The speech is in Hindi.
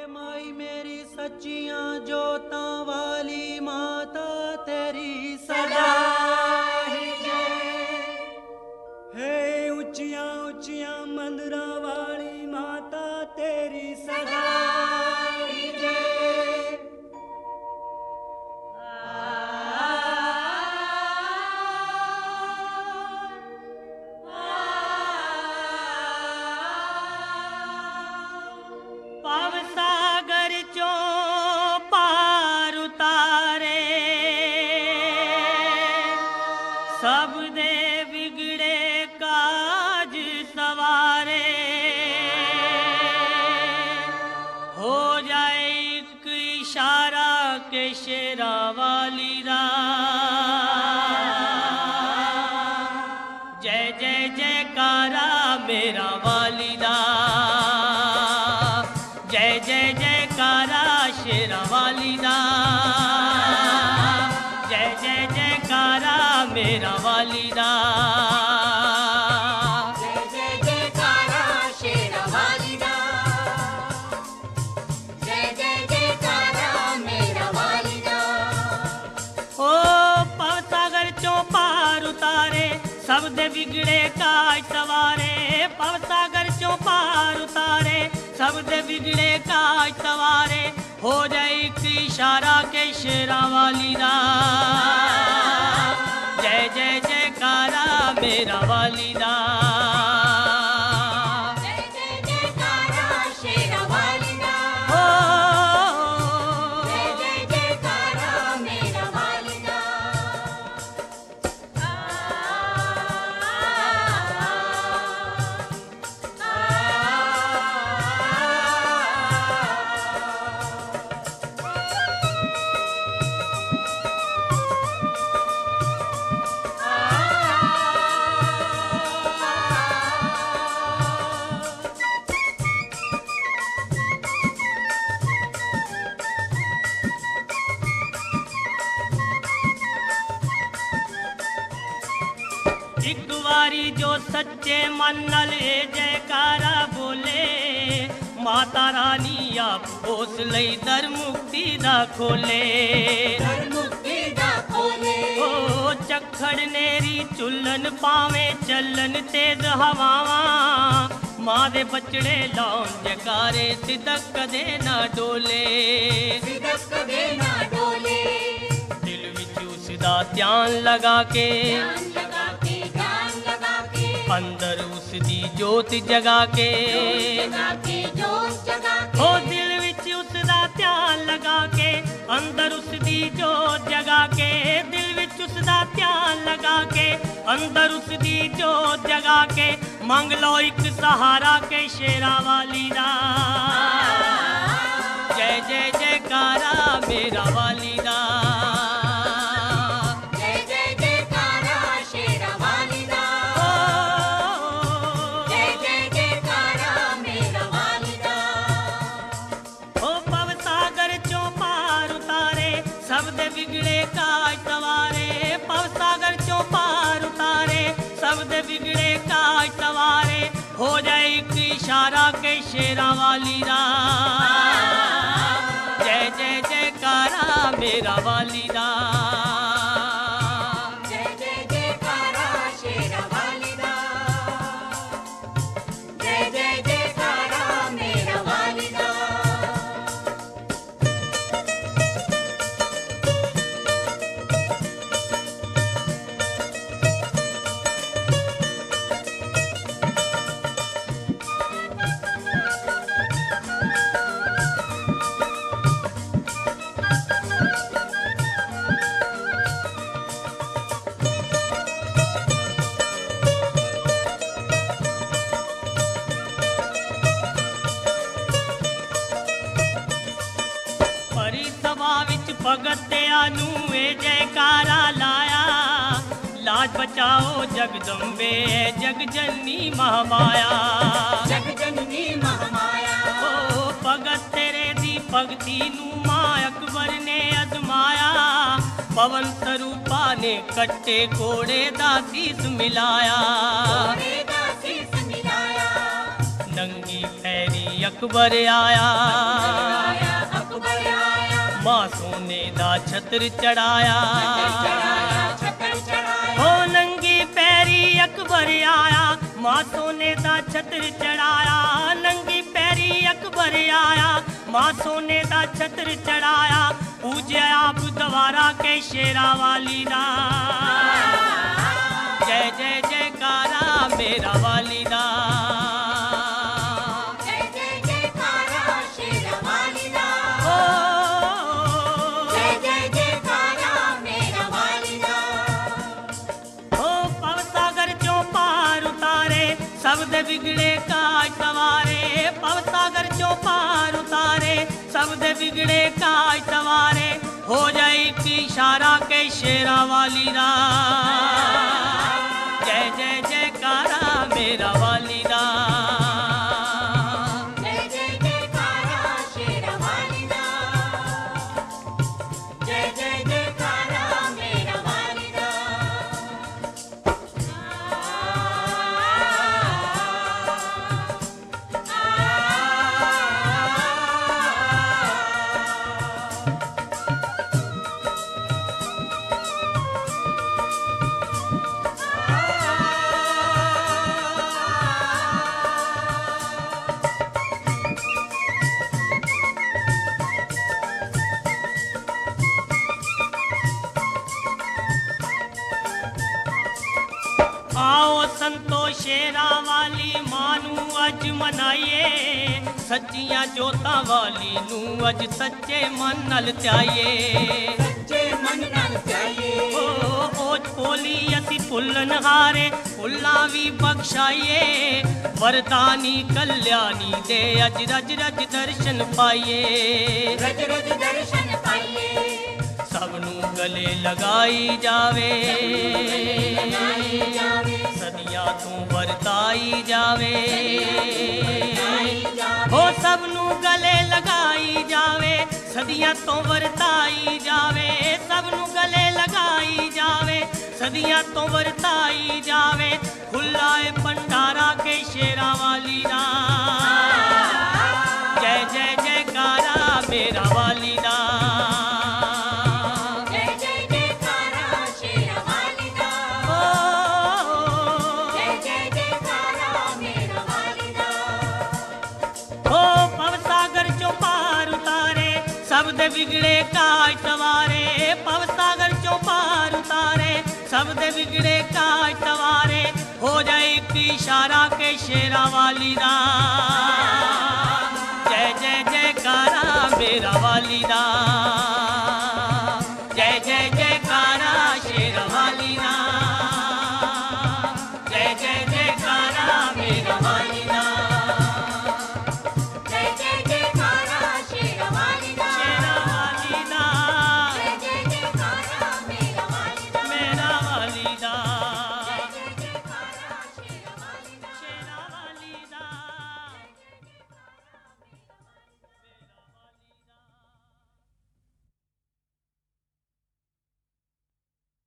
माई मेरी सच्चियां जोतां वाली माता तेरी सदा ही जय। हे ऊंचियां ऊंचियां मंदिरां वाली माता तेरी सदा ही जय। पाव सागर चो पार उतारे सब दे बिगड़े काज सवारे हो जाए एक इशारा के शेरा वाली दा जय जय जयकारा मेरा वालिदा जय जय जयकारा शेरा वालिदा जय जय जयकारा मेरा वालिदा जय जय जयकारा शेरा वालिदा जय जय जयकारा मेरा वालिदा। ओ पव सागर चो पार उतारे सब दे बिगड़े काज सवारे पव सागर चो पार उतारे सब दे बिगड़े काज सवारे हो जाए एक इशारा के शेरा वालिदा जय जय जयकारा मेरा वालिदा जय जय जयकारा शेरा वालिदा जय जय जयकारा मेरा वालिदा। एक वारी जो सच्चे मन नाल जयकारा बोले माता रानी आप उस लई दर मुक्ति दा खोले मुक्ति दा खोले ओ चखड़ नेरी चुल्लन पावे चलन तेज हवावां मां दे बचड़े लाउन जयकारे सिदक कदे ना डोले सिदक कदे ना डोले दिल विच उसदा ध्यान लगा के ध्यान लगा के अंदर उसदी जोत जगा के जोत जगा के ओ दिल विच उसदा ध्यान लगा के अंदर उसदी जोत जगा के दिल विच उसदा ध्यान लगा के अंदर उसदी जोत जगा के मंग लो एक सहारा के शेरा वाली दा जय जय जयकारा मेरा वाली दा जय जय जयकारा शेरा वालिदा जय जय जयकारा मेरा वालिदा। ओ पव सागर चो पार उतारे सब दे बिगड़े काज सवारे पव सागर चो पार उतारे सब दे बिगड़े काज सवारे हो जाए एक इशारा के शेरा वाली दा जय जय जयकारा मेरा वाली दा जय जय जयकारा शेरा वालिदा जय जय जयकारा मेरा वालिदा। परी सभा विच भगतिया नू ए जयकारा लाया लाज बचाओ जगदम्बे जग जननी महामाया जग जननी महामाया ओ भगत तेरे दी भगती नू मां अकबर ने अजमाया पवन स्वरूपा ने कट्टे घोड़े दा सीस मिलाया घोड़े दा सीस मिलाया नंगी पैरी अकबर आया अकबर आया मां सोने दा छत्र चढ़ाया छतर चढ़ाया ओ नंगी पैरी अकबर आया मां सोने दा छत्र चढ़ाया नंगी पैरी अकबर आया मां सोने दा छत्र चढ़ाया पूज्या आप द्वारा के शेरा वाली दा जय जय जयकारा मेरा वाली दा जय जय जयकारा शेरवाली दा ओ जय जय जयकारा मेरा वाली दा ओ पवसागर चों पार उतारे सब दे बिगड़े काज सवारे पवसागर चों पार उतारे सब दे बिगड़े काज सवारे हो जाई की इशारा के शेरा वाली दा जय जय जयकारा मेरा वाली दा जय जय जयकारा शेरवाली दा जय जय जयकारा मेरा वाली दा आओ संतो शेरा वाली मानू अज मनाइए सच्चियां जोतां वाली नू अज सच्चे मन नल त्याइए सच्चे मन नाल चाहिए ओ पोली असी फुल्लन हारे फुल्लां भी बख्शाइए वरदानी कल्याणी दे अज रज रज दर्शन पाइए रज रज दर्शन पाइए सबनू गले लगाई जावे सदियां तू वरताई जावे हो सबनू गले लगाई जावे सदियां तो वरताई जावे सबनू गले लगाई जावे सदियां तो वरताई जावे खुला है भंडारा के शेरा वाली दा जय जय जयकारा मेरा वाली दा जय जय जयकारा शेरवाली दा ओ जय जय जयकारा मेरा वाली दा ओ पवसागर चों पार उतारे सब दे बिगड़े काज सवारे पवसागर चों पार उतारे सब दे बिगड़े काज सवारे हो जाए एक इशारा के शेरा वाली दा